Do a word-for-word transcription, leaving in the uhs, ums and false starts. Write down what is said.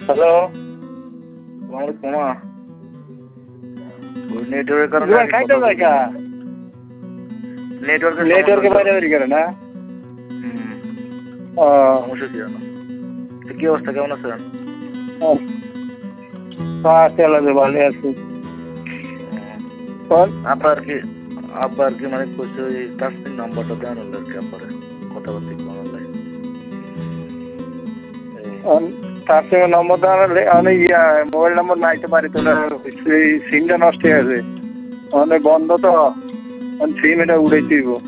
hello তোমার coma ওই নেটওয়ার্কের কারণে তোমার খাইতে দেখা নেটওয়ার্কের নেটওয়ার্কে বাইরে বেরিয়ে গেলে না হুম ও সমস্যা কি জানো তো কি অবস্থা কেমন আছেন আছে আল্লাহ ভালো আছি বল আব্বা আর কি আব্বা আর কি মানে কইছে ওই তাসমিন নাম্বারটা দেন হলো আর কি আব্বারে কথা বলতে কেমন লাগে তার সঙ্গে নম্বর দেওয়া অনেক ইয়া মোবাইল নম্বর নাইতে পারি তো সিমটা নষ্ট হয়ে গেছে অনেক বন্ধ তো সিম এটা উড়েই দিব